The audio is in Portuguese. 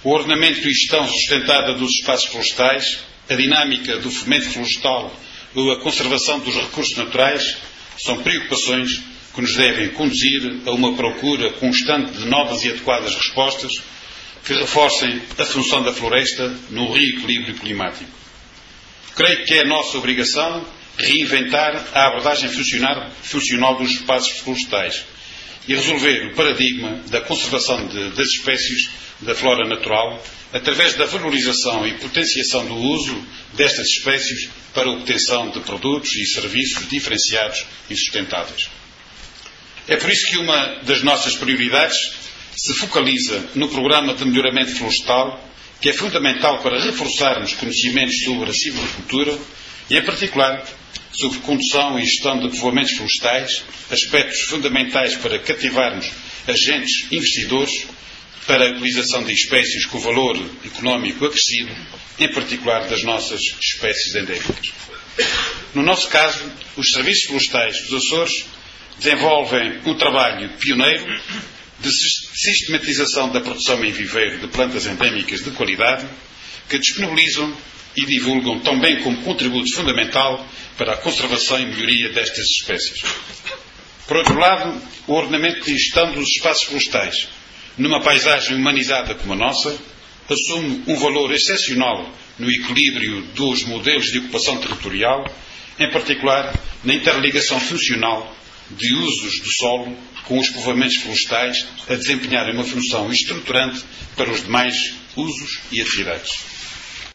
O ordenamento e gestão sustentada dos espaços florestais, a dinâmica do fomento florestal ou a conservação dos recursos naturais são preocupações que nos devem conduzir a uma procura constante de novas e adequadas respostas que reforcem a função da floresta no reequilíbrio climático. Creio que é nossa obrigação reinventar a abordagem funcional dos espaços florestais e resolver o paradigma da conservação das espécies da flora natural através da valorização e potenciação do uso destas espécies para a obtenção de produtos e serviços diferenciados e sustentáveis. É por isso que uma das nossas prioridades se focaliza no programa de melhoramento florestal, que é fundamental para reforçarmos conhecimentos sobre a silvicultura e, em particular, sobre condução e gestão de povoamentos florestais, aspectos fundamentais para cativarmos agentes investidores para a utilização de espécies com valor económico acrescido, em particular das nossas espécies endémicas. No nosso caso, os serviços florestais dos Açores desenvolvem um trabalho pioneiro de sistematização da produção em viveiro de plantas endémicas de qualidade, que disponibilizam e divulgam também como contributo fundamental para a conservação e melhoria destas espécies. Por outro lado, o ordenamento e gestão dos espaços florestais, numa paisagem humanizada como a nossa, assume um valor excepcional no equilíbrio dos modelos de ocupação territorial, em particular na interligação funcional de usos do solo com os povoamentos florestais a desempenharem uma função estruturante para os demais usos e atividades.